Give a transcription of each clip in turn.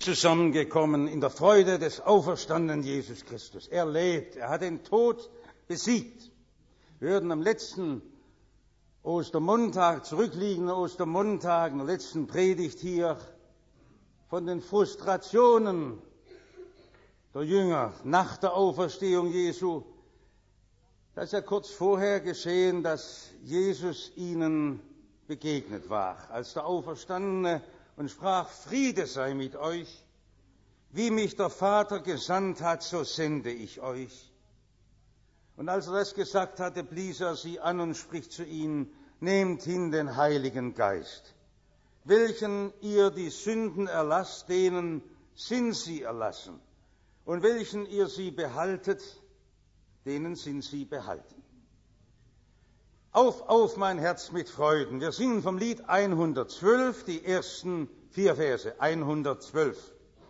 zusammengekommen in der Freude des auferstandenen Jesus Christus. Er lebt, er hat den Tod besiegt. Wir hörten am letzten Ostermontag, zurückliegenden Ostermontag, in der letzten Predigt hier, von den Frustrationen der Jünger nach der Auferstehung Jesu. Da ist ja kurz vorher geschehen, dass Jesus ihnen begegnet war, als der Auferstandene, und sprach: Friede sei mit euch. Wie mich der Vater gesandt hat, so sende ich euch. Und als er das gesagt hatte, blies er sie an und spricht zu ihnen: Nehmt hin den Heiligen Geist. Welchen ihr die Sünden erlasst, denen sind sie erlassen. Und welchen ihr sie behaltet, denen sind sie behalten. Auf mein Herz mit Freuden. Wir singen vom Lied 112, die ersten 4 Verse. 112.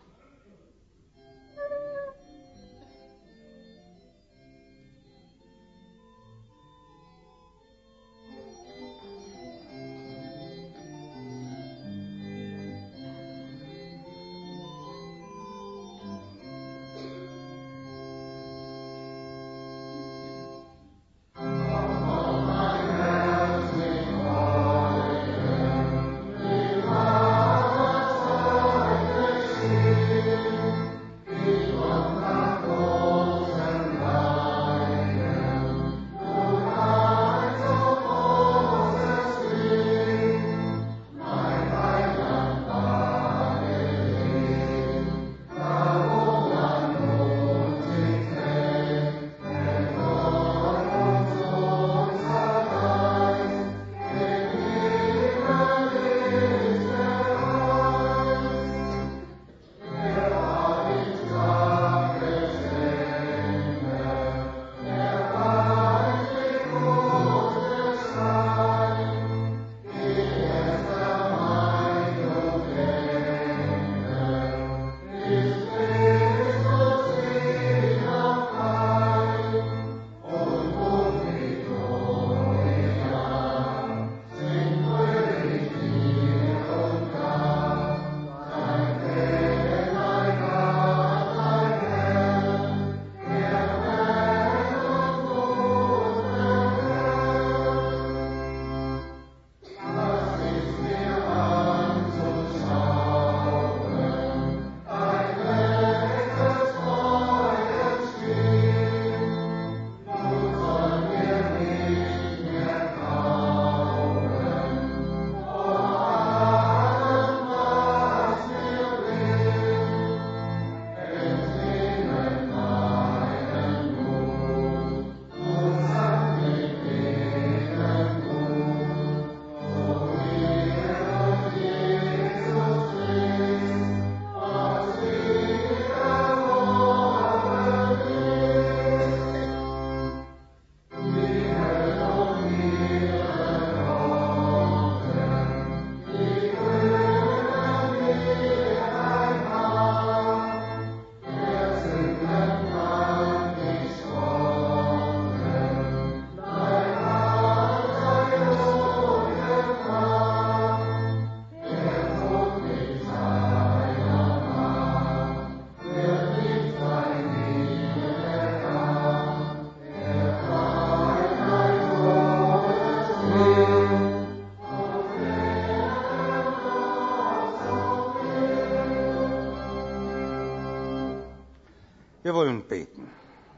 Wir wollen beten.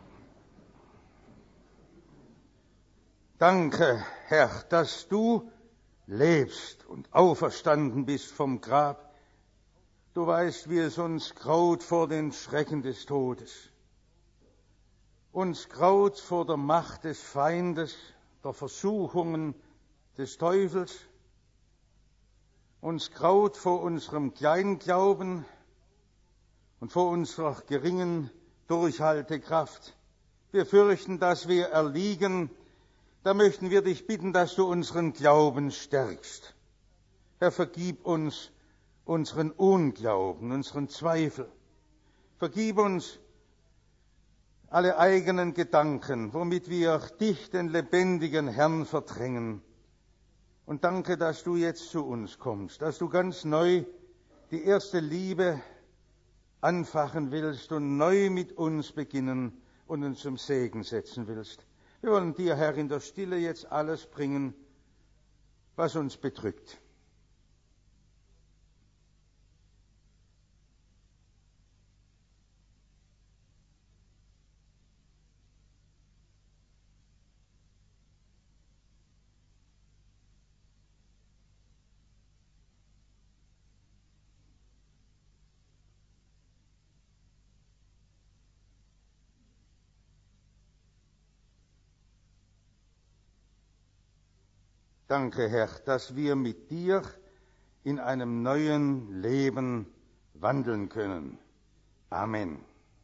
Danke, Herr, dass du lebst und auferstanden bist vom Grab. Du weißt, wie es uns graut vor den Schrecken des Todes. Uns graut vor der Macht des Feindes, der Versuchungen des Teufels. Uns graut vor unserem Kleinglauben und vor unserer geringen Durchhaltekraft. Wir fürchten, dass wir erliegen. Da möchten wir dich bitten, dass du unseren Glauben stärkst. Herr, vergib uns unseren Unglauben, unseren Zweifel. Vergib uns alle eigenen Gedanken, womit wir dich, den lebendigen Herrn, verdrängen. Und danke, dass du jetzt zu uns kommst, dass du ganz neu die erste Liebe anfachen willst und neu mit uns beginnen und uns zum Segen setzen willst. Wir wollen dir, Herr, in der Stille jetzt alles bringen, was uns bedrückt. Danke, Herr, dass wir mit dir in einem neuen Leben wandeln können. Amen.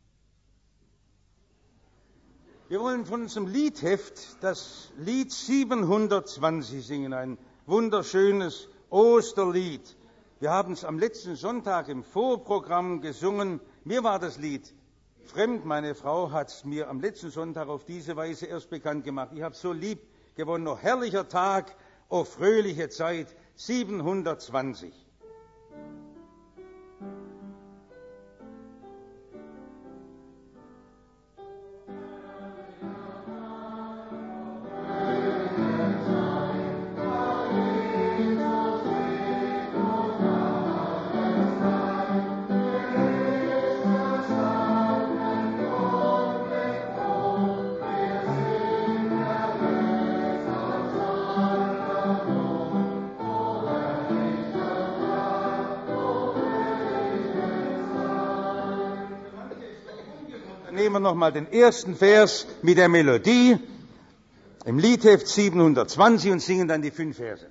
Wir wollen von unserem Liedheft das Lied 720 singen, ein wunderschönes Osterlied. Wir haben es am letzten Sonntag im Vorprogramm gesungen. Mir war das Lied fremd. Meine Frau hat es mir am letzten Sonntag auf diese Weise erst bekannt gemacht. Ich habe es so lieb gewonnen. Oh, herrlicher Tag, oh, fröhliche Zeit, 720. Nehmen wir nochmal den ersten Vers mit der Melodie im Liedheft 720 und singen dann die 5 Verse.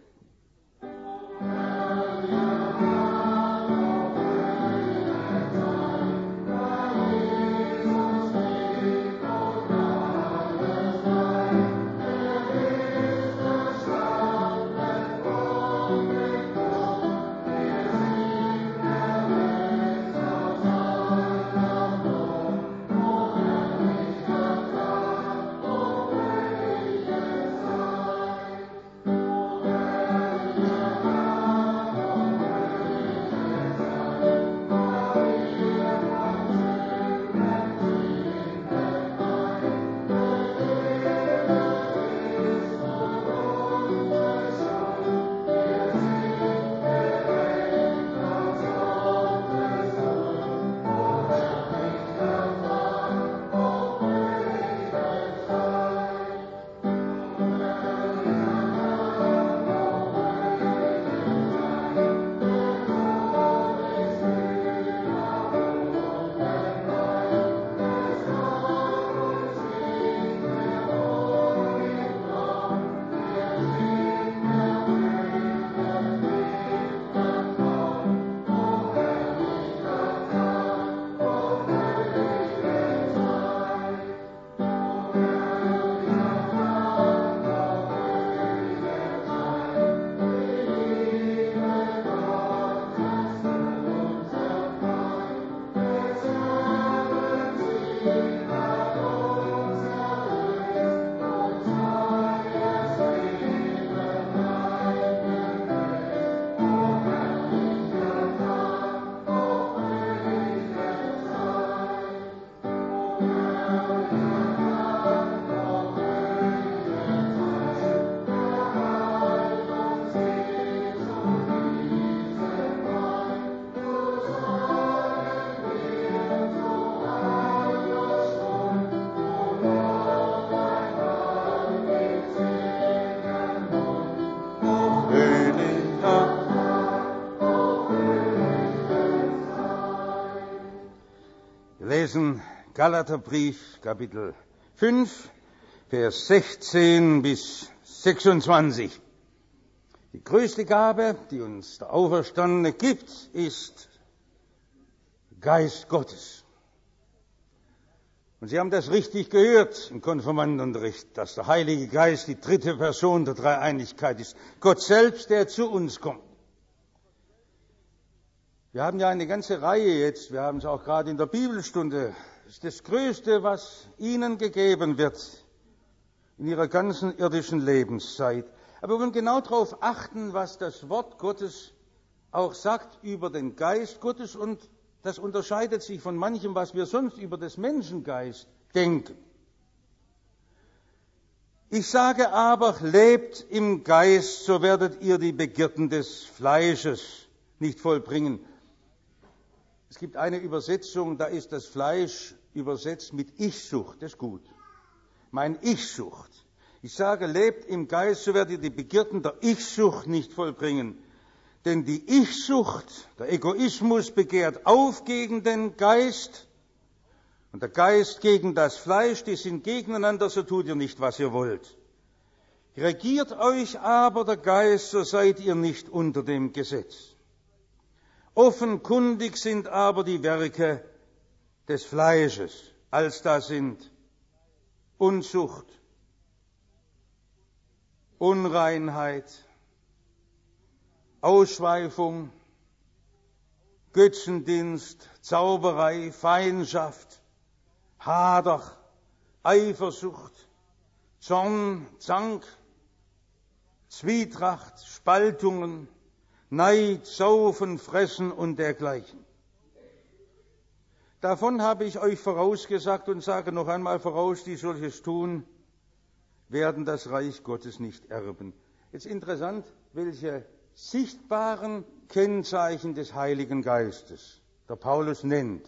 Lesen Galaterbrief, Kapitel 5, Vers 16 bis 26. Die größte Gabe, die uns der Auferstandene gibt, ist Geist Gottes. Und Sie haben das richtig gehört im Konfirmandenunterricht, dass der Heilige Geist die dritte Person der Dreieinigkeit ist. Gott selbst, der zu uns kommt. Wir haben ja eine ganze Reihe jetzt, wir haben es auch gerade in der Bibelstunde. Das ist das Größte, was Ihnen gegeben wird in Ihrer ganzen irdischen Lebenszeit. Aber wir wollen genau darauf achten, was das Wort Gottes auch sagt über den Geist Gottes und Das unterscheidet sich von manchem, was wir sonst über des Menschengeist denken. Ich sage aber, lebt im Geist, so werdet ihr die Begierden des Fleisches nicht vollbringen. Es gibt eine Übersetzung, da ist das Fleisch übersetzt mit Ich-Sucht, das ist gut. Mein Ich-Sucht. Ich sage, lebt im Geist, so werdet ihr die Begierden der Ich-Sucht nicht vollbringen. Denn die Ich-Sucht, der Egoismus begehrt auf gegen den Geist und der Geist gegen das Fleisch, die sind gegeneinander, so tut ihr nicht, was ihr wollt. Regiert euch aber der Geist, so seid ihr nicht unter dem Gesetz. Offenkundig sind aber die Werke des Fleisches, als da sind Unzucht, Unreinheit, Ausschweifung, Götzendienst, Zauberei, Feindschaft, Hader, Eifersucht, Zorn, Zank, Zwietracht, Spaltungen, Neid, Saufen, Fressen und dergleichen. Davon habe ich euch vorausgesagt und sage noch einmal voraus, die solches tun, werden das Reich Gottes nicht erben. Jetzt interessant, welche sichtbaren Kennzeichen des Heiligen Geistes der Paulus nennt.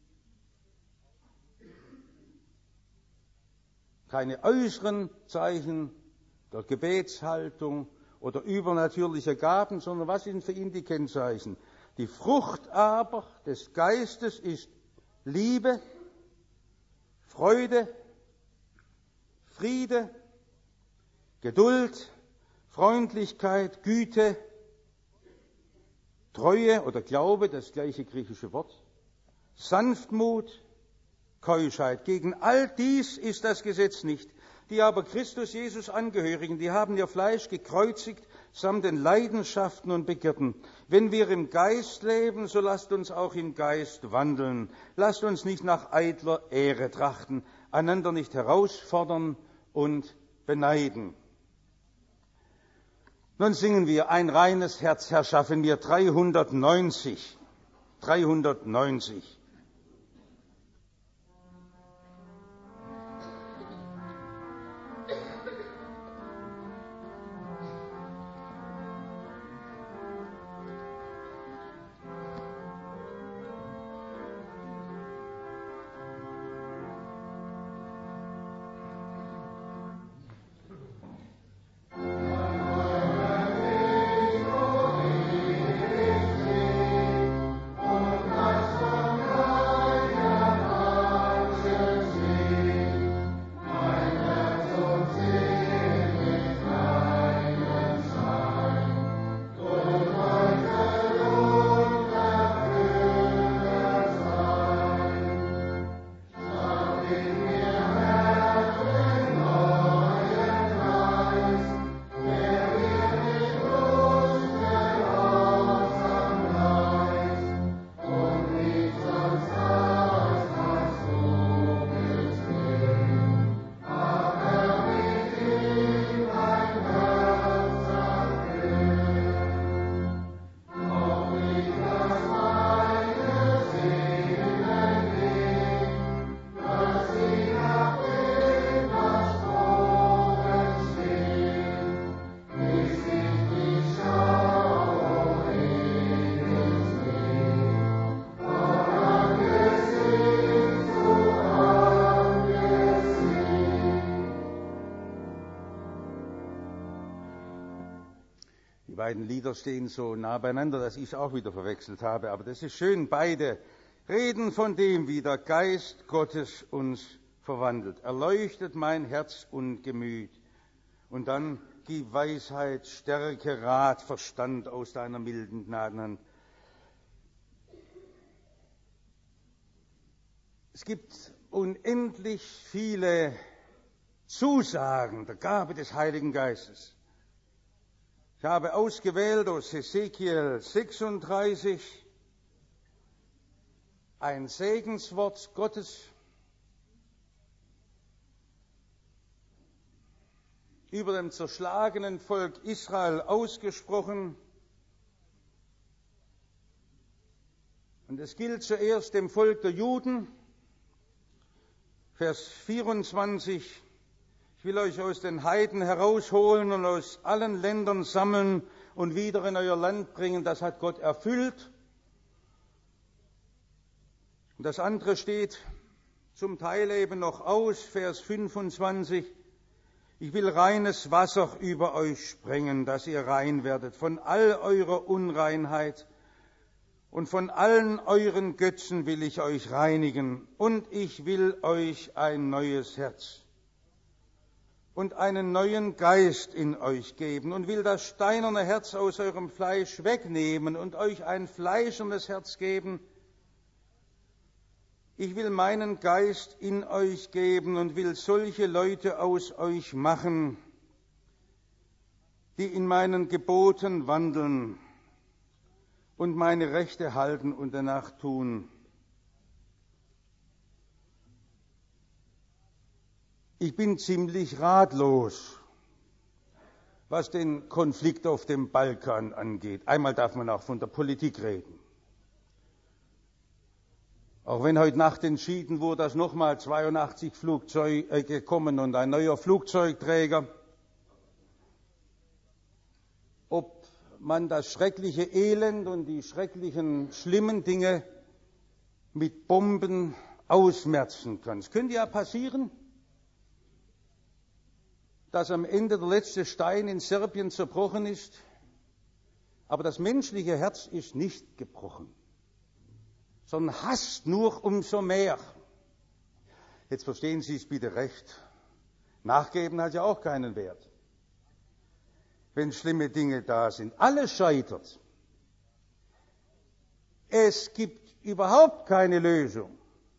Keine äußeren Zeichen der Gebetshaltung oder übernatürliche Gaben, sondern was sind für ihn die Kennzeichen? Die Frucht aber des Geistes ist Liebe, Freude, Friede, Geduld, Freundlichkeit, Güte, Treue oder Glaube, das gleiche griechische Wort, Sanftmut, Keuschheit. Gegen all dies ist das Gesetz nicht. Die aber Christus Jesus angehörigen, die haben ihr Fleisch gekreuzigt, samt den Leidenschaften und Begierden. Wenn wir im Geist leben, so lasst uns auch im Geist wandeln. Lasst uns nicht nach eitler Ehre trachten, einander nicht herausfordern und beneiden. Nun singen wir, ein reines Herz erschaffen mir, 390. Die beiden Lieder stehen so nah beieinander, dass ich es auch wieder verwechselt habe. Aber das ist schön, beide reden von dem, wie der Geist Gottes uns verwandelt. Erleuchtet mein Herz und Gemüt. Und dann gib Weisheit, Stärke, Rat, Verstand aus deiner milden Gnadenhand. Es gibt unendlich viele Zusagen der Gabe des Heiligen Geistes. Ich habe ausgewählt aus Hesekiel 36 ein Segenswort Gottes über dem zerschlagenen Volk Israel ausgesprochen. Und es gilt zuerst dem Volk der Juden. Vers 24. Ich will euch aus den Heiden herausholen und aus allen Ländern sammeln und wieder in euer Land bringen. Das hat Gott erfüllt. Und das andere steht zum Teil eben noch aus, Vers 25. Ich will reines Wasser über euch sprengen, dass ihr rein werdet von all eurer Unreinheit. Und von allen euren Götzen will ich euch reinigen. Und ich will euch ein neues Herz und einen neuen Geist in euch geben und will das steinerne Herz aus eurem Fleisch wegnehmen und euch ein fleischernes Herz geben. Ich will meinen Geist in euch geben und will solche Leute aus euch machen, die in meinen Geboten wandeln und meine Rechte halten und danach tun. Ich bin ziemlich ratlos, was den Konflikt auf dem Balkan angeht. Einmal darf man auch von der Politik reden. Auch wenn heute Nacht entschieden wurde, dass nochmal 82 Flugzeuge kommen und ein neuer Flugzeugträger, ob man das schreckliche Elend und die schrecklichen, schlimmen Dinge mit Bomben ausmerzen kann. Es könnte ja passieren, dass am Ende der letzte Stein in Serbien zerbrochen ist, aber das menschliche Herz ist nicht gebrochen, sondern hasst nur umso mehr. Jetzt verstehen Sie es bitte recht. Nachgeben hat ja auch keinen Wert, wenn schlimme Dinge da sind. Alles scheitert. Es gibt überhaupt keine Lösung.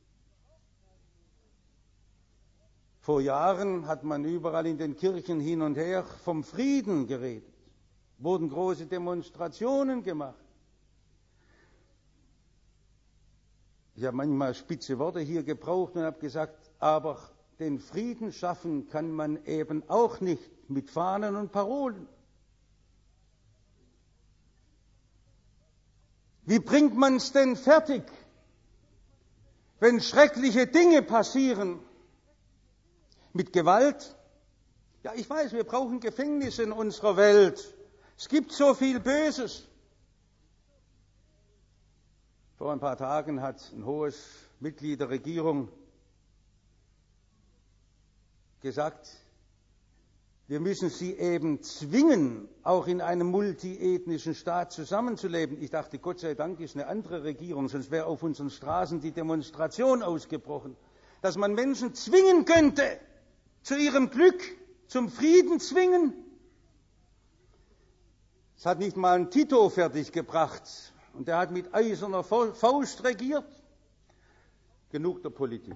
Vor Jahren hat man überall in den Kirchen hin und her vom Frieden geredet, wurden große Demonstrationen gemacht. Ich habe manchmal spitze Worte hier gebraucht und habe gesagt, aber den Frieden schaffen kann man eben auch nicht mit Fahnen und Parolen. Wie bringt man es denn fertig, wenn schreckliche Dinge passieren? Mit Gewalt? Ja, ich weiß, wir brauchen Gefängnisse in unserer Welt. Es gibt so viel Böses. Vor ein paar Tagen hat ein hohes Mitglied der Regierung gesagt, wir müssen sie eben zwingen, auch in einem multiethnischen Staat zusammenzuleben. Ich dachte, Gott sei Dank ist eine andere Regierung, sonst wäre auf unseren Straßen die Demonstration ausgebrochen. Dass man Menschen zwingen könnte, zu ihrem Glück, zum Frieden zwingen. Es hat nicht mal ein Tito fertiggebracht. Und der hat mit eiserner Faust regiert. Genug der Politik.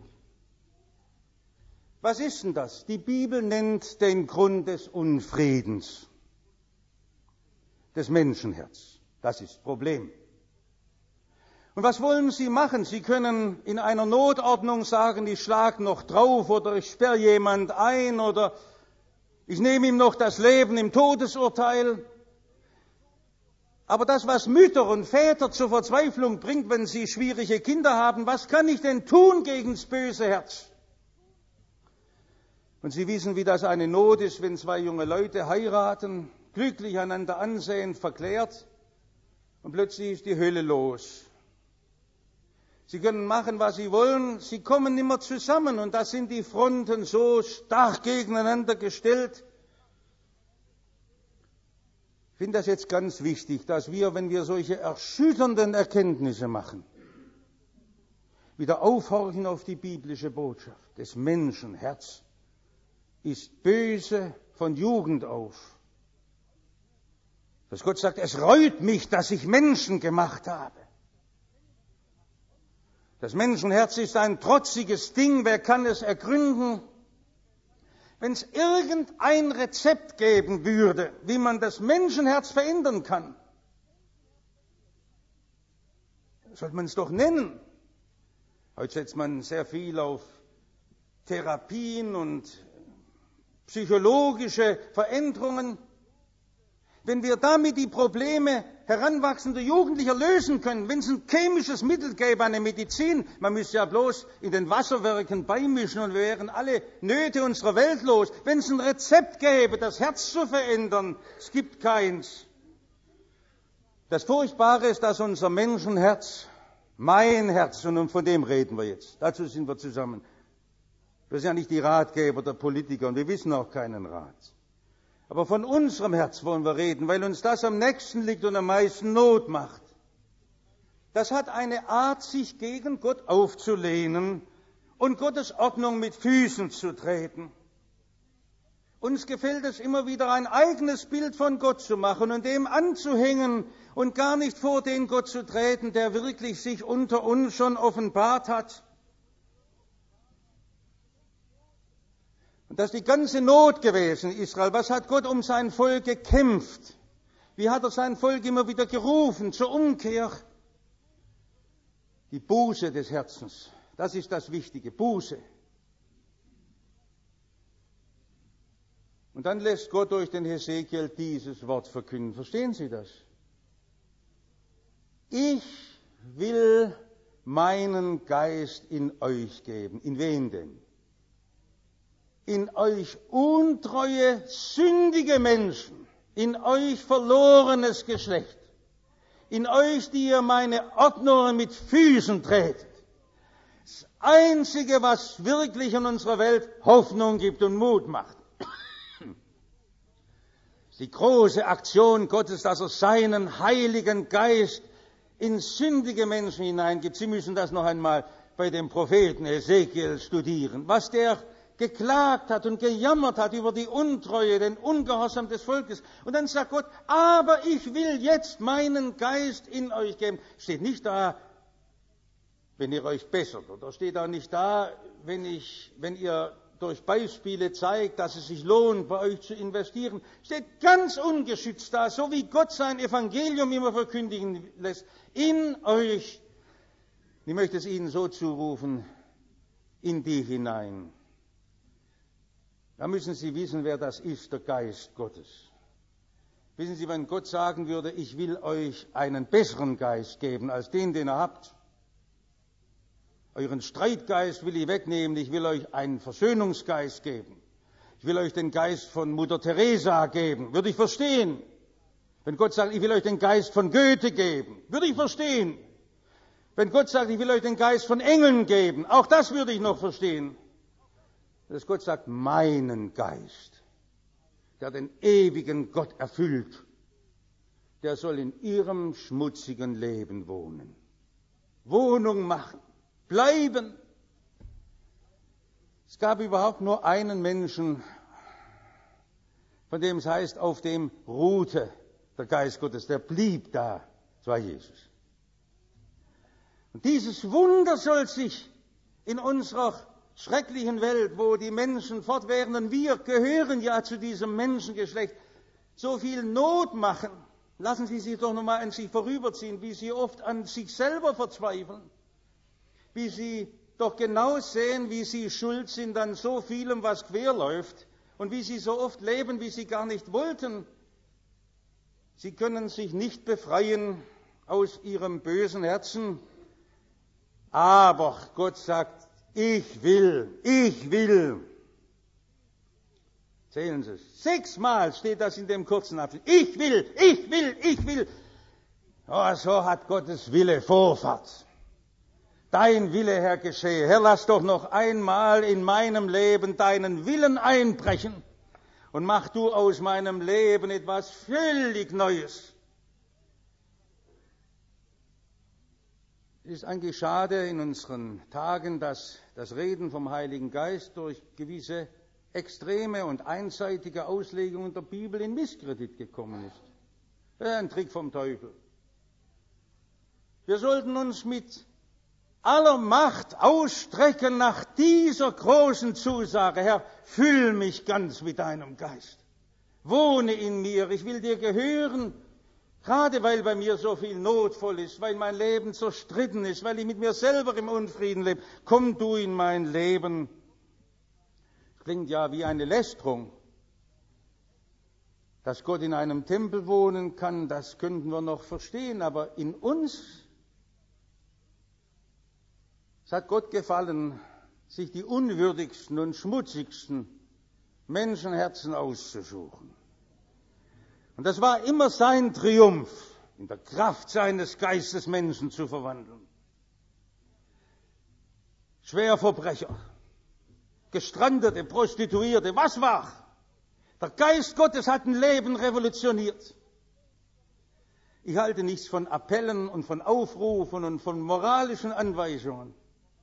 Was ist denn das? Die Bibel nennt den Grund des Unfriedens, des Menschenherzens. Das ist das Problem. Und was wollen Sie machen? Sie können in einer Notordnung sagen, ich schlage noch drauf oder ich sperre jemand ein oder ich nehme ihm noch das Leben im Todesurteil. Aber das, was Mütter und Väter zur Verzweiflung bringt, wenn sie schwierige Kinder haben, was kann ich denn tun gegen das böse Herz? Und Sie wissen, wie das eine Not ist, wenn zwei junge Leute heiraten, glücklich einander ansehen, verklärt, und plötzlich ist die Hölle los. Sie können machen, was Sie wollen, Sie kommen nicht mehr zusammen, und da sind die Fronten so stark gegeneinander gestellt. Ich finde das jetzt ganz wichtig, dass wir, wenn wir solche erschütternden Erkenntnisse machen, wieder aufhorchen auf die biblische Botschaft. Das Menschenherz ist böse von Jugend auf. Dass Gott sagt, es reut mich, dass ich Menschen gemacht habe. Das Menschenherz ist ein trotziges Ding, wer kann es ergründen? Wenn es irgendein Rezept geben würde, wie man das Menschenherz verändern kann, sollte man es doch nennen. Heute setzt man sehr viel auf Therapien und psychologische Veränderungen. Wenn wir damit die Probleme heranwachsende Jugendliche lösen können, wenn es ein chemisches Mittel gäbe, eine Medizin, man müsste ja bloß in den Wasserwerken beimischen und wir wären alle Nöte unserer Welt los. Wenn es ein Rezept gäbe, das Herz zu verändern, es gibt keins. Das Furchtbare ist, dass unser Menschenherz, mein Herz, und von dem reden wir jetzt, dazu sind wir zusammen. Wir sind ja nicht die Ratgeber der Politiker und wir wissen auch keinen Rat. Aber von unserem Herz wollen wir reden, weil uns das am nächsten liegt und am meisten Not macht. Das hat eine Art, sich gegen Gott aufzulehnen und Gottes Ordnung mit Füßen zu treten. Uns gefällt es immer wieder, ein eigenes Bild von Gott zu machen und dem anzuhängen und gar nicht vor den Gott zu treten, der wirklich sich unter uns schon offenbart hat. Und das ist die ganze Not gewesen in Israel. Was hat Gott um sein Volk gekämpft? Wie hat er sein Volk immer wieder gerufen zur Umkehr? Die Buße des Herzens, das ist das Wichtige, Buße. Und dann lässt Gott durch den Hesekiel dieses Wort verkünden. Verstehen Sie das? Ich will meinen Geist in euch geben. In wen denn? In euch untreue, sündige Menschen, in euch verlorenes Geschlecht, in euch, die ihr meine Ordnungen mit Füßen tretet. Das Einzige, was wirklich in unserer Welt Hoffnung gibt und Mut macht, ist die große Aktion Gottes, dass er seinen Heiligen Geist in sündige Menschen hineingibt. Sie müssen das noch einmal bei dem Propheten Hesekiel studieren, was der geklagt hat und gejammert hat über die Untreue, den Ungehorsam des Volkes. Und dann sagt Gott, aber ich will jetzt meinen Geist in euch geben. Steht nicht da, wenn ihr euch bessert. Oder steht auch nicht da, wenn ihr durch Beispiele zeigt, dass es sich lohnt, bei euch zu investieren. Steht ganz ungeschützt da, so wie Gott sein Evangelium immer verkündigen lässt. In euch, ich möchte es Ihnen so zurufen, in die hinein. Da müssen Sie wissen, wer das ist, der Geist Gottes. Wissen Sie, wenn Gott sagen würde, ich will euch einen besseren Geist geben als den ihr habt, euren Streitgeist will ich wegnehmen, ich will euch einen Versöhnungsgeist geben, ich will euch den Geist von Mutter Teresa geben, würde ich verstehen. Wenn Gott sagt, ich will euch den Geist von Goethe geben, würde ich verstehen. Wenn Gott sagt, ich will euch den Geist von Engeln geben, auch das würde ich noch verstehen. Dass Gott sagt, meinen Geist, der den ewigen Gott erfüllt, der soll in ihrem schmutzigen Leben wohnen. Wohnung machen, bleiben. Es gab überhaupt nur einen Menschen, von dem es heißt, auf dem ruhte der Geist Gottes, der blieb da, das war Jesus. Und dieses Wunder soll sich in unserer schrecklichen Welt, wo die Menschen fortwährend, wir gehören ja zu diesem Menschengeschlecht, so viel Not machen. Lassen Sie sich doch nochmal an sich vorüberziehen, wie Sie oft an sich selber verzweifeln, wie Sie doch genau sehen, wie Sie schuld sind an so vielem, was quer läuft und wie Sie so oft leben, wie Sie gar nicht wollten. Sie können sich nicht befreien aus Ihrem bösen Herzen, aber Gott sagt, ich will. Zählen Sie es. 6-mal steht das in dem kurzen Abschnitt. Ich will. Oh, so hat Gottes Wille Vorfahrt. Dein Wille, Herr, geschehe. Herr, lass doch noch einmal in meinem Leben deinen Willen einbrechen und mach du aus meinem Leben etwas völlig Neues. Es ist eigentlich schade in unseren Tagen, dass das Reden vom Heiligen Geist durch gewisse extreme und einseitige Auslegungen der Bibel in Misskredit gekommen ist. Das ist ein Trick vom Teufel. Wir sollten uns mit aller Macht ausstrecken nach dieser großen Zusage. Herr, füll mich ganz mit deinem Geist. Wohne in mir, ich will dir gehören. Gerade weil bei mir so viel notvoll ist, weil mein Leben zerstritten ist, weil ich mit mir selber im Unfrieden lebe, komm du in mein Leben. Klingt ja wie eine Lästerung. Dass Gott in einem Tempel wohnen kann, das könnten wir noch verstehen, aber in uns, es hat Gott gefallen, sich die unwürdigsten und schmutzigsten Menschenherzen auszusuchen. Und das war immer sein Triumph, in der Kraft seines Geistes Menschen zu verwandeln. Schwerverbrecher, Gestrandete, Prostituierte, was war? Der Geist Gottes hat ein Leben revolutioniert. Ich halte nichts von Appellen und von Aufrufen und von moralischen Anweisungen.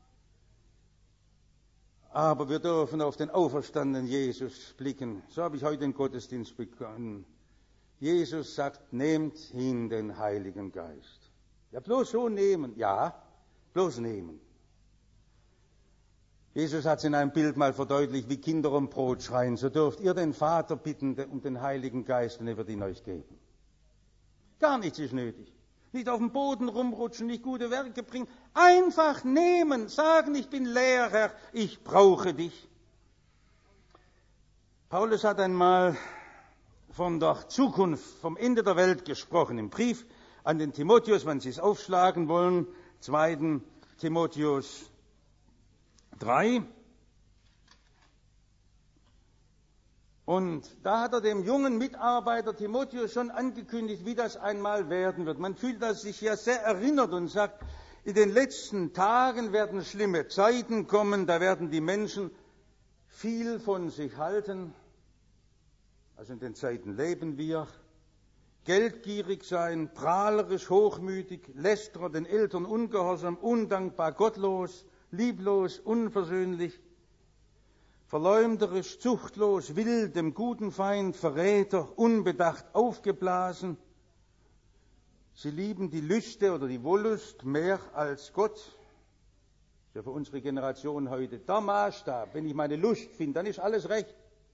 Aber wir dürfen auf den auferstandenen Jesus blicken. So habe ich heute den Gottesdienst begonnen. Jesus sagt, nehmt hin den Heiligen Geist. Ja, bloß so nehmen. Ja, bloß nehmen. Jesus hat es in einem Bild mal verdeutlicht, wie Kinder um Brot schreien. So dürft ihr den Vater bitten um den Heiligen Geist und er wird ihn euch geben. Gar nichts ist nötig. Nicht auf dem Boden rumrutschen, nicht gute Werke bringen. Einfach nehmen, sagen, ich bin leer, Herr, ich brauche dich. Paulus hat einmal von der Zukunft, vom Ende der Welt gesprochen, im Brief an den Timotheus, wenn Sie es aufschlagen wollen, 2. Timotheus 3. Und da hat er dem jungen Mitarbeiter Timotheus schon angekündigt, wie das einmal werden wird. Man fühlt sich ja sehr erinnert und sagt, in den letzten Tagen werden schlimme Zeiten kommen, da werden die Menschen viel von sich halten. Also in den Zeiten leben wir. Geldgierig sein, prahlerisch, hochmütig, Lästerer, den Eltern ungehorsam, undankbar, gottlos, lieblos, unversöhnlich, verleumderisch, zuchtlos, wild, dem guten Feind, Verräter, unbedacht, aufgeblasen. Sie lieben die Lüste oder die Wollust mehr als Gott. Das ist ja für unsere Generation heute der Maßstab. Wenn ich meine Lust finde, dann ist alles recht.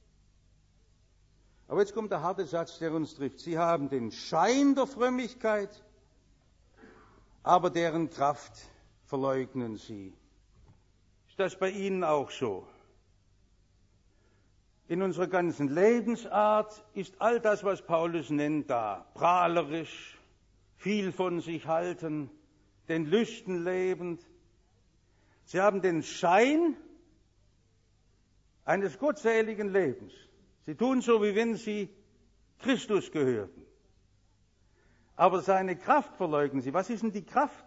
Aber jetzt kommt der harte Satz, der uns trifft. Sie haben den Schein der Frömmigkeit, aber deren Kraft verleugnen sie. Ist das bei Ihnen auch so? In unserer ganzen Lebensart ist all das, was Paulus nennt, da. Prahlerisch, viel von sich halten, den Lüsten lebend. Sie haben den Schein eines gottseligen Lebens. Sie tun so, wie wenn sie Christus gehörten. Aber seine Kraft verleugnen sie. Was ist denn die Kraft?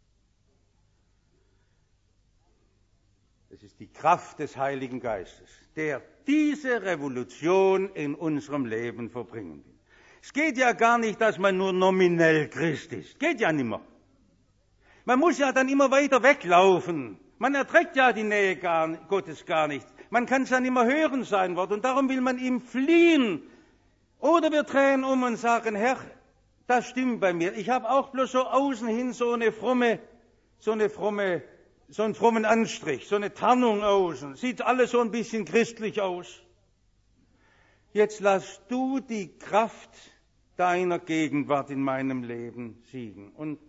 Es ist die Kraft des Heiligen Geistes, der diese Revolution in unserem Leben verbringen will. Es geht ja gar nicht, dass man nur nominell Christ ist. Geht ja nicht mehr. Man muss ja dann immer weiter weglaufen. Man erträgt ja die Nähe Gottes gar nicht. Man kann es ja nicht mehr hören, sein Wort. Und darum will man ihm fliehen. Oder wir drehen um und sagen, Herr, das stimmt bei mir. Ich habe auch bloß so außen hin so einen frommen Anstrich, so eine Tarnung außen. Sieht alles so ein bisschen christlich aus. Jetzt lass du die Kraft deiner Gegenwart in meinem Leben siegen. Und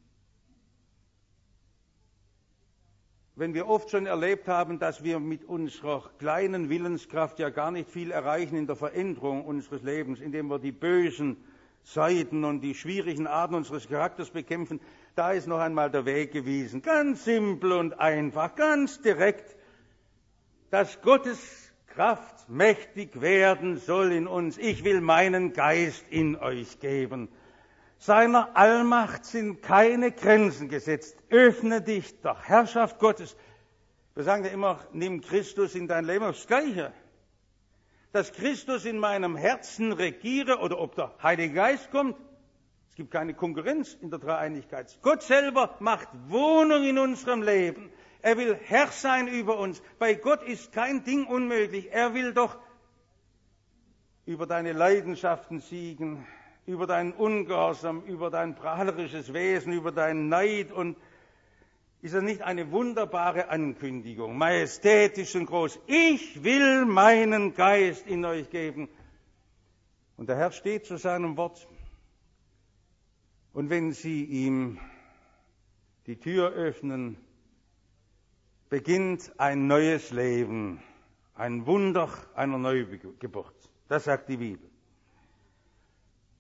wenn wir oft schon erlebt haben, dass wir mit unserer kleinen Willenskraft ja gar nicht viel erreichen in der Veränderung unseres Lebens, indem wir die bösen Seiten und die schwierigen Arten unseres Charakters bekämpfen, da ist noch einmal der Weg gewiesen. Ganz simpel und einfach, ganz direkt, dass Gottes Kraft mächtig werden soll in uns. Ich will meinen Geist in euch geben. Seiner Allmacht sind keine Grenzen gesetzt. Öffne dich der Herrschaft Gottes. Wir sagen ja immer, nimm Christus in dein Leben. Das Gleiche. Dass Christus in meinem Herzen regiere oder ob der Heilige Geist kommt. Es gibt keine Konkurrenz in der Dreieinigkeit. Gott selber macht Wohnung in unserem Leben. Er will Herr sein über uns. Bei Gott ist kein Ding unmöglich. Er will doch über deine Leidenschaften siegen, über deinen Ungehorsam, über dein prahlerisches Wesen, über deinen Neid. Und ist das nicht eine wunderbare Ankündigung, majestätisch und groß? Ich will meinen Geist in euch geben. Und der Herr steht zu seinem Wort. Und wenn sie ihm die Tür öffnen, beginnt ein neues Leben, ein Wunder einer Neugeburt. Das sagt die Bibel.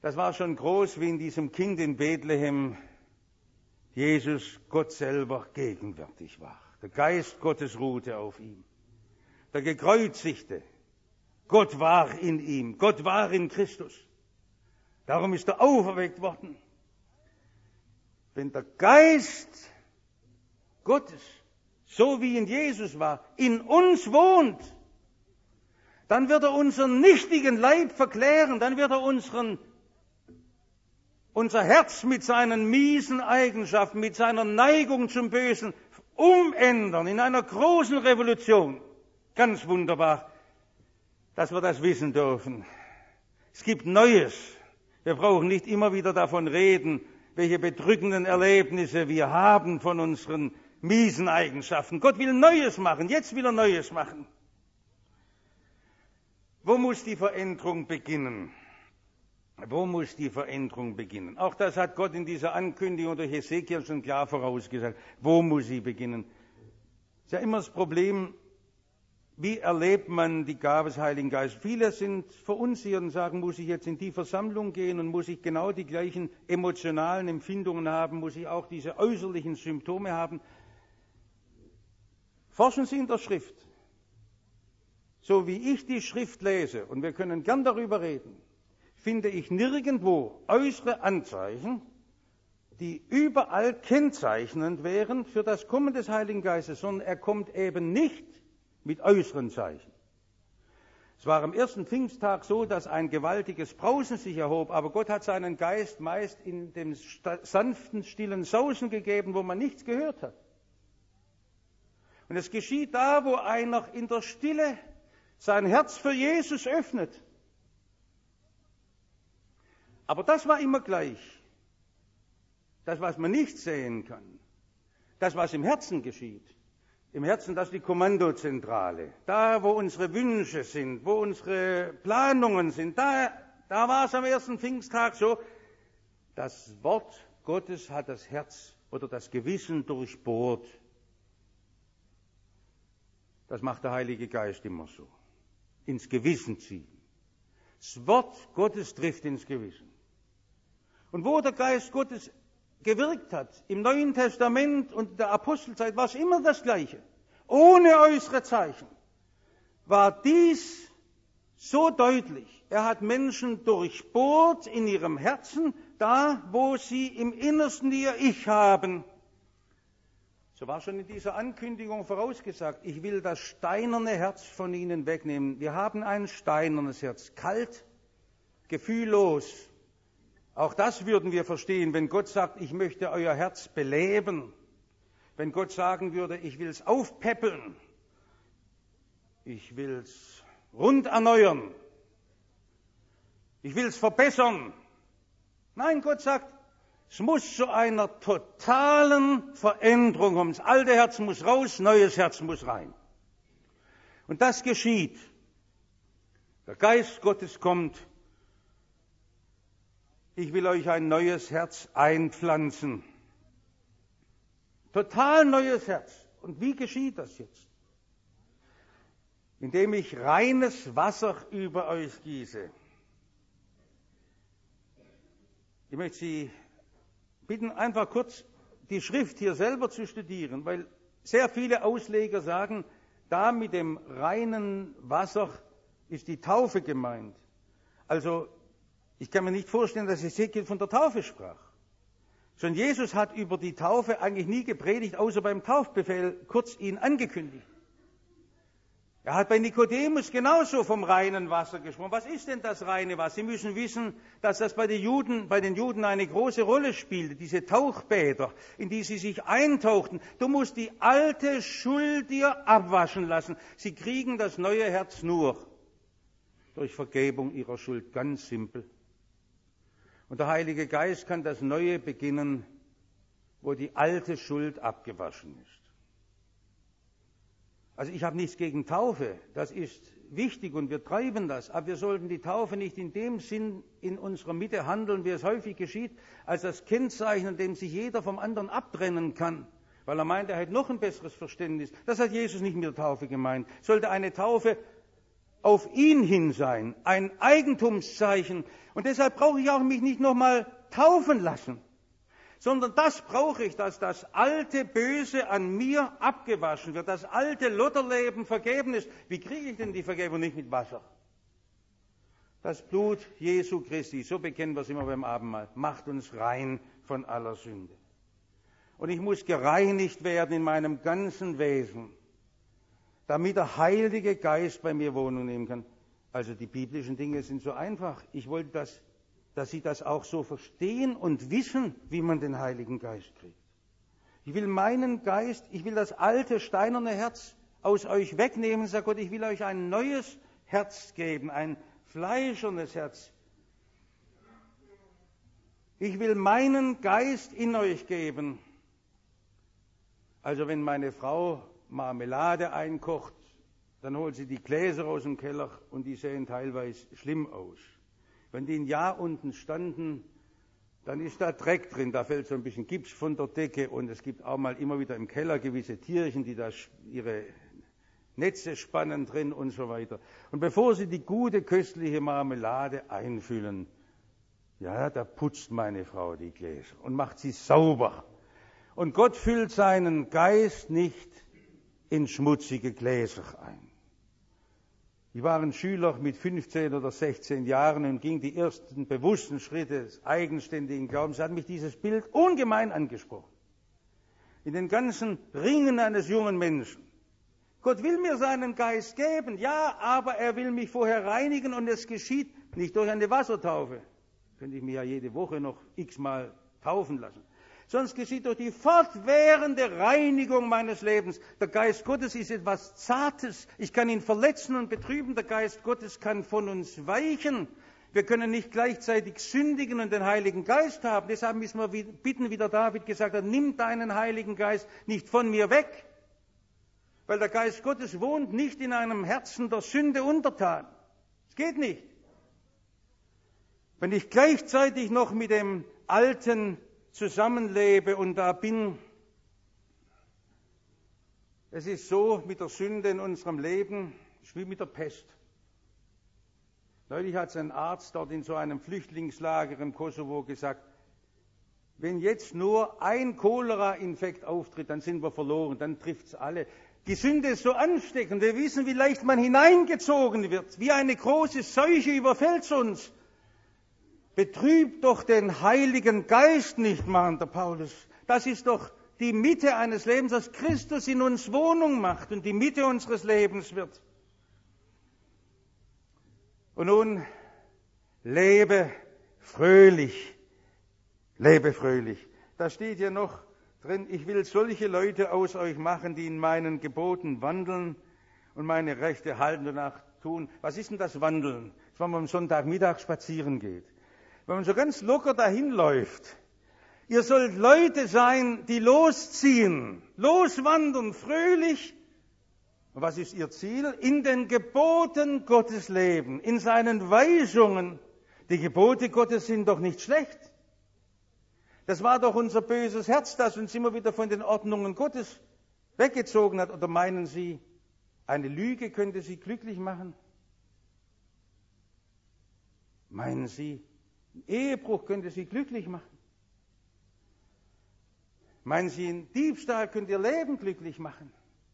Das war schon groß, wie in diesem Kind in Bethlehem Jesus, Gott selber, gegenwärtig war. Der Geist Gottes ruhte auf ihm. Der Gekreuzigte, Gott war in ihm, Gott war in Christus. Darum ist er auferweckt worden. Wenn der Geist Gottes, so wie in Jesus war, in uns wohnt, dann wird er unseren nichtigen Leib verklären, dann wird er unser Herz mit seinen miesen Eigenschaften, mit seiner Neigung zum Bösen umändern in einer großen Revolution. Ganz wunderbar, dass wir das wissen dürfen. Es gibt Neues. Wir brauchen nicht immer wieder davon reden, welche bedrückenden Erlebnisse wir haben von unseren miesen Eigenschaften. Gott will Neues machen. Jetzt will er Neues machen. Wo muss die Veränderung beginnen? Wo muss die Veränderung beginnen? Auch das hat Gott in dieser Ankündigung durch Hesekiel schon klar vorausgesagt. Wo muss sie beginnen? Es ist ja immer das Problem, wie erlebt man die Gabe des Heiligen Geistes? Viele sind verunsichert und sagen, muss ich jetzt in die Versammlung gehen und muss ich genau die gleichen emotionalen Empfindungen haben? Muss ich auch diese äußerlichen Symptome haben? Forschen Sie in der Schrift. So wie ich die Schrift lese, und wir können gern darüber reden, finde ich nirgendwo äußere Anzeichen, die überall kennzeichnend wären für das Kommen des Heiligen Geistes, sondern er kommt eben nicht mit äußeren Zeichen. Es war am ersten Pfingsttag so, dass ein gewaltiges Brausen sich erhob, aber Gott hat seinen Geist meist in dem sanften, stillen Sausen gegeben, wo man nichts gehört hat. Und es geschieht da, wo einer in der Stille sein Herz für Jesus öffnet. Aber das war immer gleich. Das, was man nicht sehen kann. Das, was im Herzen geschieht. Im Herzen, das ist die Kommandozentrale. Da, wo unsere Wünsche sind, wo unsere Planungen sind, da war es am ersten Pfingsttag so, das Wort Gottes hat das Herz oder das Gewissen durchbohrt. Das macht der Heilige Geist immer so. Ins Gewissen ziehen. Das Wort Gottes trifft ins Gewissen. Und wo der Geist Gottes gewirkt hat, im Neuen Testament und der Apostelzeit, war es immer das Gleiche. Ohne äußere Zeichen war dies so deutlich. Er hat Menschen durchbohrt in ihrem Herzen, da wo sie im Innersten ihr Ich haben. So war schon in dieser Ankündigung vorausgesagt, ich will das steinerne Herz von ihnen wegnehmen. Wir haben ein steinernes Herz, kalt, gefühllos. Auch das würden wir verstehen, wenn Gott sagt, ich möchte euer Herz beleben. Wenn Gott sagen würde, ich will es aufpäppeln. Ich will es rund erneuern. Ich will es verbessern. Nein, Gott sagt, es muss zu einer totalen Veränderung kommen. Das alte Herz muss raus, neues Herz muss rein. Und das geschieht. Der Geist Gottes kommt. Ich will euch ein neues Herz einpflanzen. Total neues Herz. Und wie geschieht das jetzt? Indem ich reines Wasser über euch gieße. Ich möchte Sie bitten, einfach kurz die Schrift hier selber zu studieren, weil sehr viele Ausleger sagen, da mit dem reinen Wasser ist die Taufe gemeint. Also, ich kann mir nicht vorstellen, dass Hesekiel von der Taufe sprach. Schon Jesus hat über die Taufe eigentlich nie gepredigt, außer beim Taufbefehl kurz ihn angekündigt. Er hat bei Nikodemus genauso vom reinen Wasser gesprochen. Was ist denn das reine Wasser? Sie müssen wissen, dass das bei den Juden eine große Rolle spielte, diese Tauchbäder, in die sie sich eintauchten. Du musst die alte Schuld dir abwaschen lassen. Sie kriegen das neue Herz nur durch Vergebung ihrer Schuld, ganz simpel. Und der Heilige Geist kann das Neue beginnen, wo die alte Schuld abgewaschen ist. Also ich habe nichts gegen Taufe, das ist wichtig und wir treiben das, aber wir sollten die Taufe nicht in dem Sinn in unserer Mitte handeln, wie es häufig geschieht, als das Kennzeichen, an dem sich jeder vom anderen abtrennen kann, weil er meint, er hat noch ein besseres Verständnis. Das hat Jesus nicht mit der Taufe gemeint. Sollte eine Taufe auf ihn hin sein, ein Eigentumszeichen Und deshalb brauche ich auch mich nicht nochmal taufen lassen, sondern das brauche ich, dass das alte Böse an mir abgewaschen wird, das alte Lotterleben vergeben ist. Wie kriege ich denn die Vergebung? Nicht mit Wasser. Das Blut Jesu Christi, so bekennen wir es immer beim Abendmahl, macht uns rein von aller Sünde. Und ich muss gereinigt werden in meinem ganzen Wesen, damit der Heilige Geist bei mir Wohnung nehmen kann. Also die biblischen Dinge sind so einfach. Ich wollte, dass Sie das auch so verstehen und wissen, wie man den Heiligen Geist kriegt. Ich will meinen Geist, ich will das alte steinerne Herz aus euch wegnehmen, sagt Gott, ich will euch ein neues Herz geben, ein fleischernes Herz. Ich will meinen Geist in euch geben. Also wenn meine Frau Marmelade einkocht, dann holt sie die Gläser aus dem Keller und die sehen teilweise schlimm aus. Wenn die ein Jahr unten standen, dann ist da Dreck drin, da fällt so ein bisschen Gips von der Decke und es gibt auch mal immer wieder im Keller gewisse Tierchen, die da ihre Netze spannen drin und so weiter. Und bevor sie die gute, köstliche Marmelade einfüllen, ja, da putzt meine Frau die Gläser und macht sie sauber. Und Gott füllt seinen Geist nicht in schmutzige Gläser ein. Ich war ein Schüler mit 15 oder 16 Jahren und ging die ersten bewussten Schritte des eigenständigen Glaubens. Hat mich dieses Bild ungemein angesprochen. In den ganzen Ringen eines jungen Menschen. Gott will mir seinen Geist geben, ja, aber er will mich vorher reinigen und es geschieht nicht durch eine Wassertaufe. Könnte ich mich ja jede Woche noch x-mal taufen lassen. Sonst geschieht durch die fortwährende Reinigung meines Lebens. Der Geist Gottes ist etwas Zartes. Ich kann ihn verletzen und betrüben. Der Geist Gottes kann von uns weichen. Wir können nicht gleichzeitig sündigen und den Heiligen Geist haben. Deshalb müssen wir bitten, wie der David gesagt hat, nimm deinen Heiligen Geist nicht von mir weg. Weil der Geist Gottes wohnt nicht in einem Herzen der Sünde untertan. Es geht nicht. Wenn ich gleichzeitig noch mit dem Alten zusammenlebe und da bin, es ist so mit der Sünde in unserem Leben, es ist wie mit der Pest. Neulich hat es ein Arzt dort in so einem Flüchtlingslager im Kosovo gesagt, wenn jetzt nur ein Cholera-Infekt auftritt, dann sind wir verloren, dann trifft es alle. Die Sünde ist so ansteckend, wir wissen, wie leicht man hineingezogen wird, wie eine große Seuche überfällt uns. Betrübt doch den Heiligen Geist nicht, mahnt der Paulus. Das ist doch die Mitte eines Lebens, dass Christus in uns Wohnung macht und die Mitte unseres Lebens wird. Und nun, lebe fröhlich, lebe fröhlich. Da steht ja noch drin, ich will solche Leute aus euch machen, die in meinen Geboten wandeln und meine Rechte halten und danach tun. Was ist denn das Wandeln? Das, wenn man am Sonntagmittag spazieren geht. Wenn man so ganz locker dahin läuft. Ihr sollt Leute sein, die losziehen, loswandern, fröhlich. Und was ist ihr Ziel? In den Geboten Gottes leben, in seinen Weisungen. Die Gebote Gottes sind doch nicht schlecht. Das war doch unser böses Herz, das uns immer wieder von den Ordnungen Gottes weggezogen hat. Oder meinen Sie, eine Lüge könnte Sie glücklich machen? Meinen Sie, ein Ehebruch könnte Sie glücklich machen? Meinen Sie, ein Diebstahl könnte Ihr Leben glücklich machen?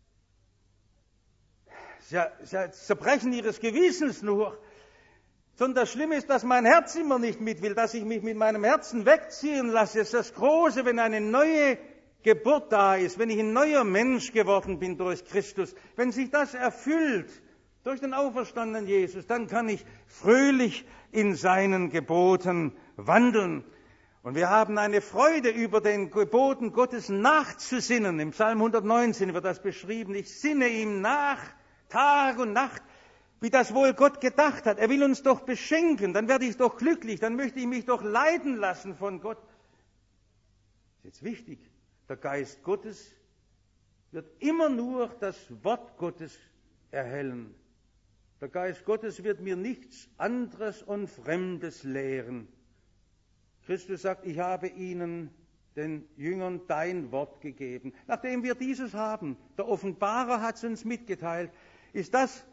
Das Zerbrechen Ihres Gewissens nur. Sondern das Schlimme ist, dass mein Herz immer nicht mit will, dass ich mich mit meinem Herzen wegziehen lasse. Das ist das Große, wenn eine neue Geburt da ist, wenn ich ein neuer Mensch geworden bin durch Christus. Wenn sich das erfüllt durch den auferstandenen Jesus, dann kann ich fröhlich in seinen Geboten wandeln. Und wir haben eine Freude, über den Geboten Gottes nachzusinnen. Im Psalm 119 wird das beschrieben. Ich sinne ihm nach, Tag und Nacht, wie das wohl Gott gedacht hat. Er will uns doch beschenken, dann werde ich doch glücklich, dann möchte ich mich doch leiten lassen von Gott. Das ist jetzt wichtig. Der Geist Gottes wird immer nur das Wort Gottes erhellen. Der Geist Gottes wird mir nichts anderes und Fremdes lehren. Christus sagt, ich habe ihnen, den Jüngern, dein Wort gegeben. Nachdem wir dieses haben, der Offenbarer hat es uns mitgeteilt, ist das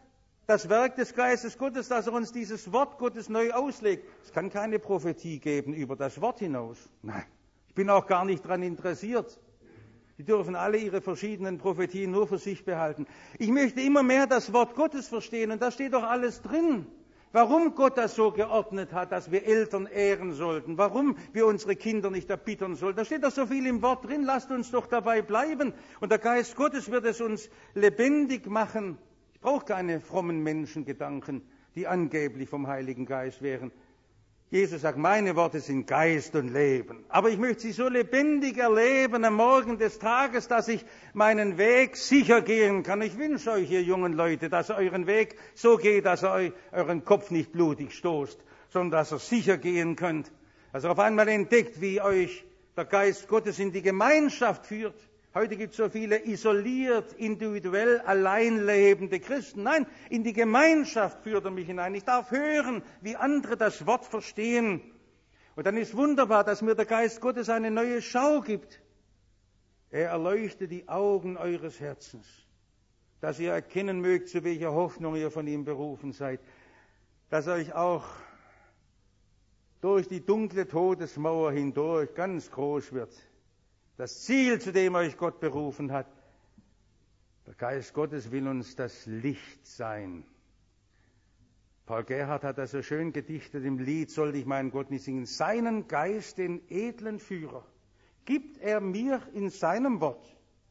das Werk des Geistes Gottes, dass er uns dieses Wort Gottes neu auslegt. Es kann keine Prophetie geben über das Wort hinaus. Nein, ich bin auch gar nicht daran interessiert. Die dürfen alle ihre verschiedenen Prophetien nur für sich behalten. Ich möchte immer mehr das Wort Gottes verstehen und da steht doch alles drin. Warum Gott das so geordnet hat, dass wir Eltern ehren sollten, warum wir unsere Kinder nicht erbittern sollten. Da steht doch so viel im Wort drin, lasst uns doch dabei bleiben. Und der Geist Gottes wird es uns lebendig machen. Ich brauche keine frommen Menschengedanken, die angeblich vom Heiligen Geist wären. Jesus sagt, meine Worte sind Geist und Leben. Aber ich möchte sie so lebendig erleben am Morgen des Tages, dass ich meinen Weg sicher gehen kann. Ich wünsche euch, ihr jungen Leute, dass ihr euren Weg so geht, dass ihr euren Kopf nicht blutig stoßt, sondern dass ihr sicher gehen könnt. Dass ihr auf einmal entdeckt, wie euch der Geist Gottes in die Gemeinschaft führt. Heute gibt es so viele isoliert, individuell, allein lebende Christen. Nein, in die Gemeinschaft führt er mich hinein. Ich darf hören, wie andere das Wort verstehen. Und dann ist wunderbar, dass mir der Geist Gottes eine neue Schau gibt. Er erleuchtet die Augen eures Herzens, dass ihr erkennen mögt, zu welcher Hoffnung ihr von ihm berufen seid. Dass euch auch durch die dunkle Todesmauer hindurch ganz groß wird. Das Ziel, zu dem euch Gott berufen hat. Der Geist Gottes will uns das Licht sein. Paul Gerhardt hat das so schön gedichtet im Lied, sollte ich meinen Gott nicht singen. Seinen Geist, den edlen Führer, gibt er mir in seinem Wort,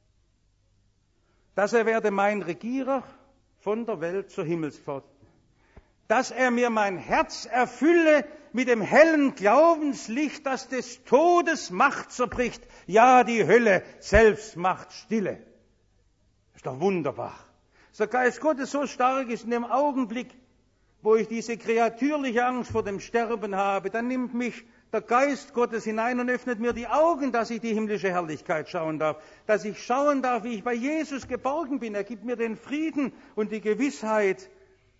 dass er werde mein Regierer von der Welt zur Himmelspforte, dass er mir mein Herz erfülle mit dem hellen Glaubenslicht, das des Todes Macht zerbricht, ja, die Hölle selbst macht stille. Das ist doch wunderbar. Dass der Geist Gottes so stark ist in dem Augenblick, wo ich diese kreatürliche Angst vor dem Sterben habe, dann nimmt mich der Geist Gottes hinein und öffnet mir die Augen, dass ich die himmlische Herrlichkeit schauen darf, dass ich schauen darf, wie ich bei Jesus geborgen bin. Er gibt mir den Frieden und die Gewissheit,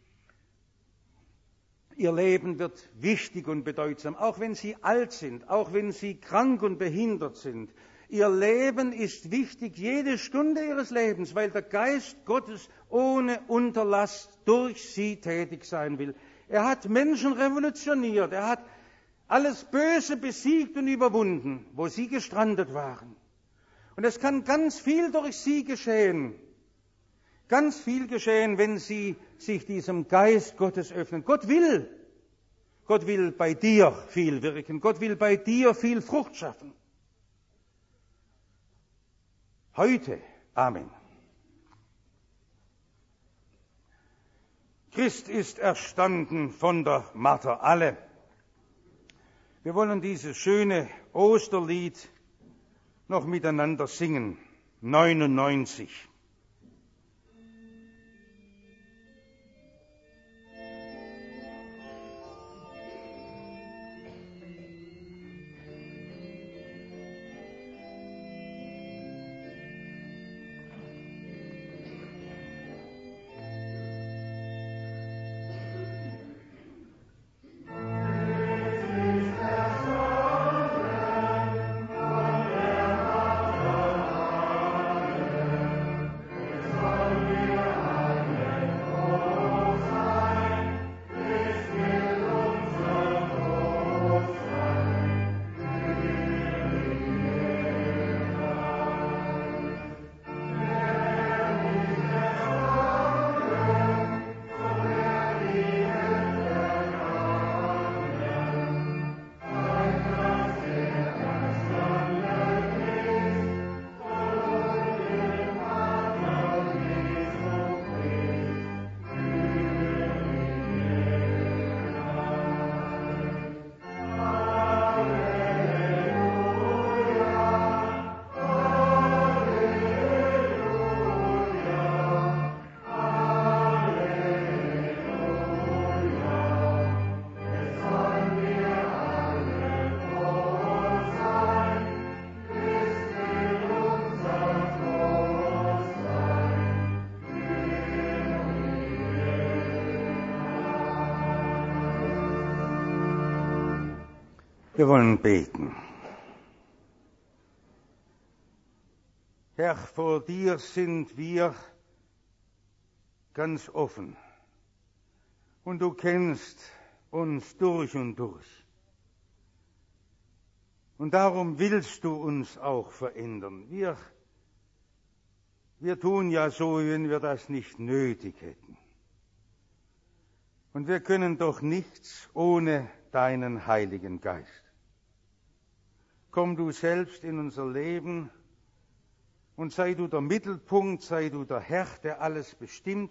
ihr Leben wird wichtig und bedeutsam, auch wenn sie alt sind, auch wenn sie krank und behindert sind. Ihr Leben ist wichtig, jede Stunde ihres Lebens, weil der Geist Gottes ohne Unterlass durch sie tätig sein will. Er hat Menschen revolutioniert, er hat alles Böse besiegt und überwunden, wo sie gestrandet waren. Und es kann ganz viel durch sie geschehen. Ganz viel geschehen, wenn sie sich diesem Geist Gottes öffnen. Gott will bei dir viel wirken. Gott will bei dir viel Frucht schaffen. Heute. Amen. Christ ist erstanden von der Marter alle. Wir wollen dieses schöne Osterlied noch miteinander singen. 99. Wir wollen beten. Herr, vor dir sind wir ganz offen. und du kennst uns durch und durch. Und darum willst du uns auch verändern. Wir tun ja so, wie wenn wir das nicht nötig hätten. Und wir können doch nichts ohne deinen Heiligen Geist. Komm du selbst in unser Leben und sei du der Mittelpunkt, sei du der Herr, der alles bestimmt.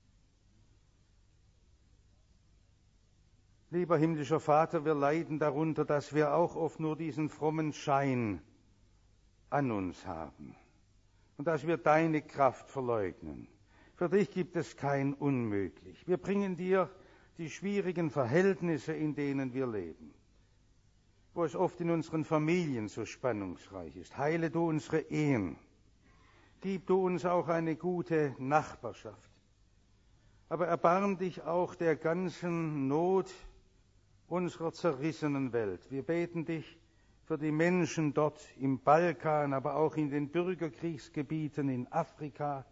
Lieber himmlischer Vater, wir leiden darunter, dass wir auch oft nur diesen frommen Schein an uns haben und dass wir deine Kraft verleugnen. Für dich gibt es kein Unmöglich. Wir bringen dir die schwierigen Verhältnisse, in denen wir leben, wo es oft in unseren Familien so spannungsreich ist. Heile du unsere Ehen. Gib du uns auch eine gute Nachbarschaft. Aber erbarm dich auch der ganzen Not unserer zerrissenen Welt. Wir beten dich für die Menschen dort im Balkan, aber auch in den Bürgerkriegsgebieten in Afrika.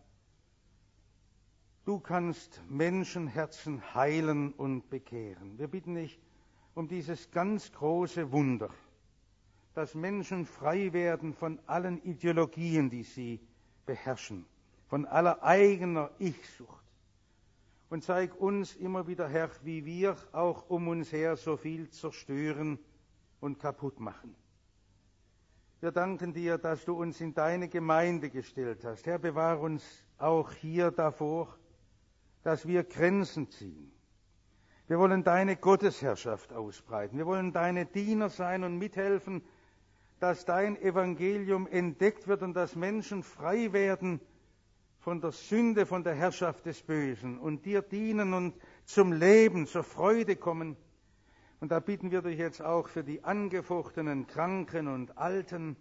Du kannst Menschenherzen heilen und bekehren. Wir bitten dich um dieses ganz große Wunder, dass Menschen frei werden von allen Ideologien, die sie beherrschen, von aller eigener Ich-Sucht. Und zeig uns immer wieder, Herr, wie wir auch um uns her so viel zerstören und kaputt machen. Wir danken dir, dass du uns in deine Gemeinde gestellt hast. Herr, bewahre uns auch hier davor, dass wir Grenzen ziehen. Wir wollen deine Gottesherrschaft ausbreiten. Wir wollen deine Diener sein und mithelfen, dass dein Evangelium entdeckt wird und dass Menschen frei werden von der Sünde, von der Herrschaft des Bösen und dir dienen und zum Leben, zur Freude kommen. Und da bitten wir dich jetzt auch für die angefochtenen Kranken und Alten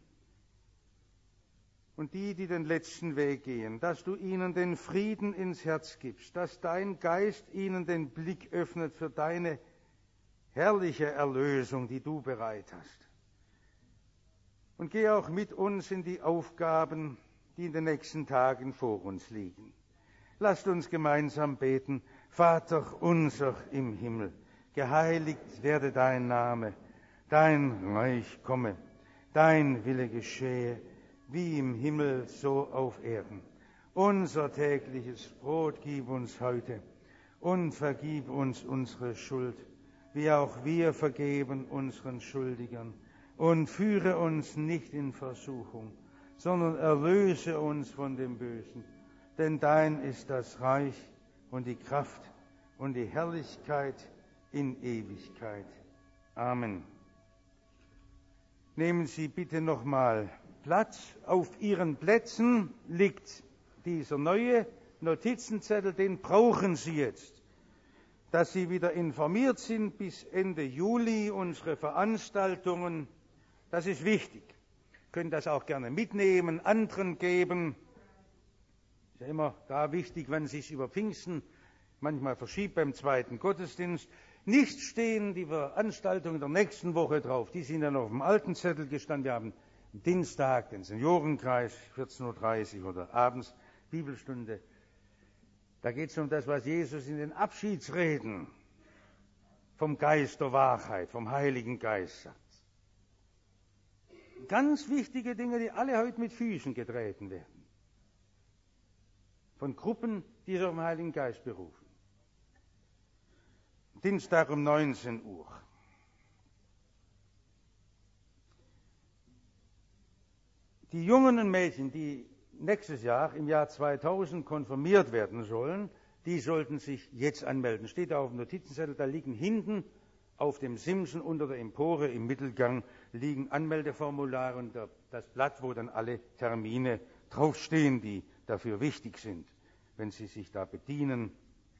und die den letzten Weg gehen, dass du ihnen den Frieden ins Herz gibst, dass dein Geist ihnen den Blick öffnet für deine herrliche Erlösung, die du bereit hast. Und geh auch mit uns in die Aufgaben, die in den nächsten Tagen vor uns liegen. Lasst uns gemeinsam beten. Vater unser im Himmel, geheiligt werde dein Name, dein Reich komme, dein Wille geschehe, wie im Himmel, so auf Erden. Unser tägliches Brot gib uns heute und vergib uns unsere Schuld, wie auch wir vergeben unseren Schuldigern. Und führe uns nicht in Versuchung, sondern erlöse uns von dem Bösen. Denn dein ist das Reich und die Kraft und die Herrlichkeit in Ewigkeit. Amen. Nehmen Sie bitte nochmal Platz. Auf Ihren Plätzen liegt dieser neue Notizenzettel, den brauchen Sie jetzt, dass Sie wieder informiert sind bis Ende Juli, unsere Veranstaltungen. Das ist wichtig. Sie können das auch gerne mitnehmen, anderen geben. Ist ja immer da wichtig, wenn es sich über Pfingsten manchmal verschiebt beim zweiten Gottesdienst. Nicht stehen die Veranstaltungen der nächsten Woche drauf. Die sind ja noch auf dem alten Zettel gestanden. Wir haben am Dienstag den Seniorenkreis, 14:30 Uhr oder abends Bibelstunde. Da geht es um das, was Jesus in den Abschiedsreden vom Geist der Wahrheit, vom Heiligen Geist sagt. Ganz wichtige Dinge, die alle heute mit Füßen getreten werden. Von Gruppen, die sich auf den Heiligen Geist berufen. Dienstag um 19 Uhr. Die Jungen und Mädchen, die nächstes Jahr, im Jahr 2000, konfirmiert werden sollen, die sollten sich jetzt anmelden. Steht da auf dem Notizenzettel, da liegen hinten auf dem Simsen unter der Empore im Mittelgang liegen Anmeldeformulare und das Blatt, wo dann alle Termine draufstehen, die dafür wichtig sind, wenn Sie sich da bedienen.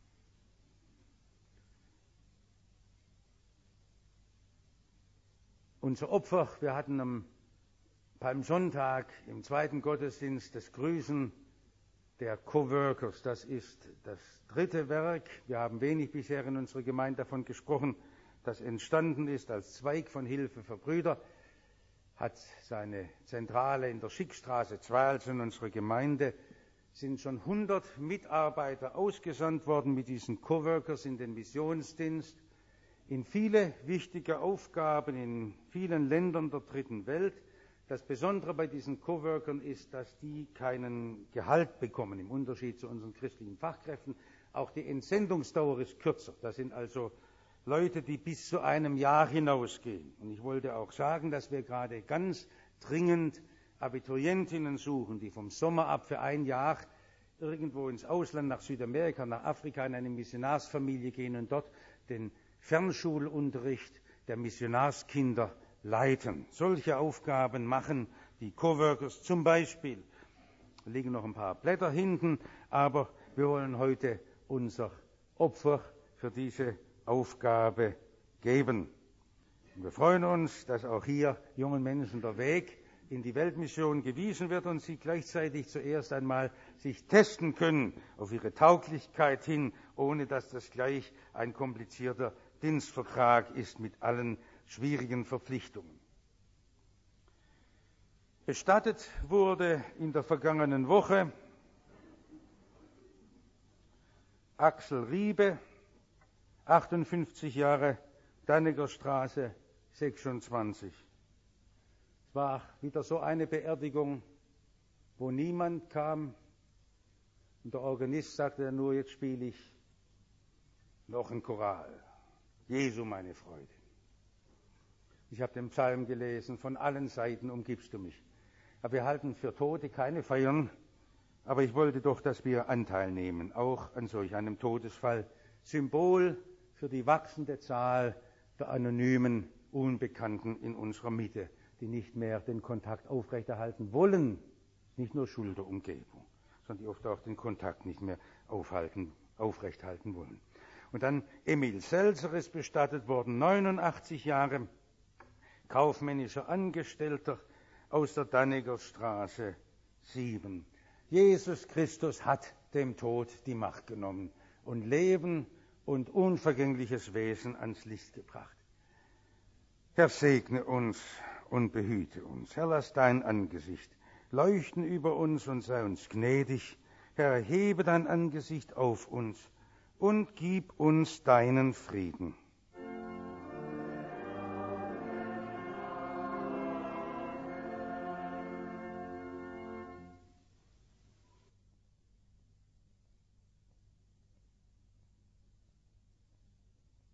Unser Opfer, wir hatten beim Sonntag im zweiten Gottesdienst das Grüßen der Coworkers. Das ist das dritte Werk. Wir haben wenig bisher in unserer Gemeinde davon gesprochen, das entstanden ist als Zweig von Hilfe für Brüder, hat seine Zentrale in der Schickstraße 2, also in unserer Gemeinde. sind schon 100 Mitarbeiter ausgesandt worden mit diesen Coworkers in den Missionsdienst, in viele wichtige Aufgaben in vielen Ländern der dritten Welt. Das Besondere bei diesen Coworkern ist, dass die keinen Gehalt bekommen, im Unterschied zu unseren christlichen Fachkräften. Auch die Entsendungsdauer ist kürzer. Das sind also Leute, die bis zu einem Jahr hinausgehen. Und ich wollte auch sagen, dass wir gerade ganz dringend Abiturientinnen suchen, die vom Sommer ab für ein Jahr irgendwo ins Ausland, nach Südamerika, nach Afrika, in eine Missionarsfamilie gehen und dort den Fernschulunterricht der Missionarskinder leiten. Solche Aufgaben machen die Coworkers zum Beispiel. Da liegen noch ein paar Blätter hinten, aber wir wollen heute unser Opfer für diese Aufgabe geben. Und wir freuen uns, dass auch hier jungen Menschen der Weg in die Weltmission gewiesen wird und sie gleichzeitig zuerst einmal sich testen können auf ihre Tauglichkeit hin, ohne dass das gleich ein komplizierter Dienstvertrag ist mit allen schwierigen Verpflichtungen. Bestattet wurde in der vergangenen Woche Axel Riebe, 58 Jahre, Danneger Straße 26. Es war wieder so eine Beerdigung, wo niemand kam. Und der Organist sagte nur, jetzt spiele ich noch ein Choral. Jesu, meine Freude. Ich habe den Psalm gelesen, von allen Seiten umgibst du mich. Aber wir halten für Tote keine Feiern, aber ich wollte doch, dass wir Anteil nehmen, auch an solch einem Todesfall. Symbol für die wachsende Zahl der anonymen Unbekannten in unserer Mitte, die nicht mehr den Kontakt aufrechterhalten wollen, nicht nur Schuld der Umgebung, sondern die oft auch den Kontakt nicht mehr aufrechthalten wollen. Und dann Emil Selzer ist bestattet worden, 89 Jahre, kaufmännischer Angestellter aus der Danneger Straße 7. Jesus Christus hat dem Tod die Macht genommen und Leben und unvergängliches Wesen ans Licht gebracht. Herr, segne uns und behüte uns. Herr, lass dein Angesicht leuchten über uns und sei uns gnädig. Herr, erhebe dein Angesicht auf uns und gib uns deinen Frieden.